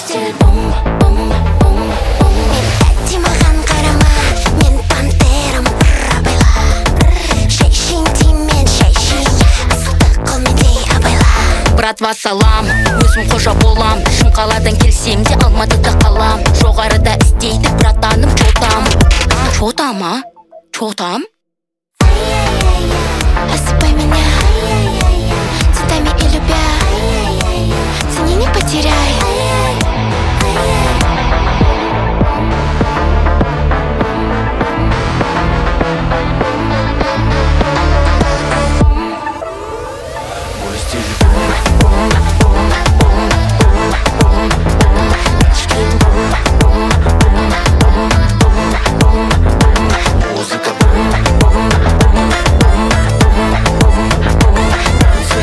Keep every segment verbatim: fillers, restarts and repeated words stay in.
стиль бум-бум-бум-бум. Әдді маған қарама, мен пантерам абайла. Шайшин деймен шайшин, асылды қолмендей абайла. Братва салам, өзім қожа болам. Шымқаладан келсем де Алматыда қалам. Жоғарыда істейді братаным чотам. Чотам, а? Чотам? Осыпай меня цветами и любя, цени не потеряй. Мой стиль бум-бум-бум-бум-бум. Ташкент бум-бум-бум-бум-бум. Музыка бум-бум-бум-бум-бум. Танцы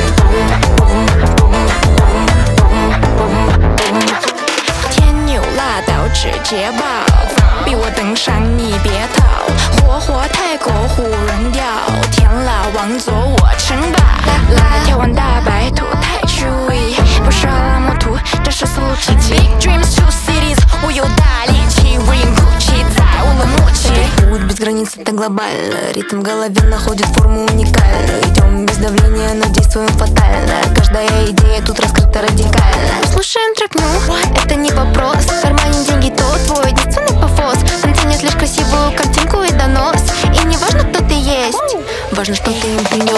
бум-бум-бум-бум-бум. 天牛辣到直接爆，逼我登上你别逃，活活泰国胡人调，天老王座我称霸。来跳完大白兔太注意，不是拉摩图，这是速度奇迹。Big dreams two cities， 我有大力气 ，Ring Gucci 在我们默契。Путь без границ это глобально, ритм в голове находит форму уникальную. Идем без давления, но действуем фатально. Каждая идея тут раскрыта радикально. Слушаем трек, ну, это не вопрос. В кармане деньги, то твой единственный пофос. Натянешь лишь красивую картинку и донос. И не важно, кто ты есть, важно, что ты импульс.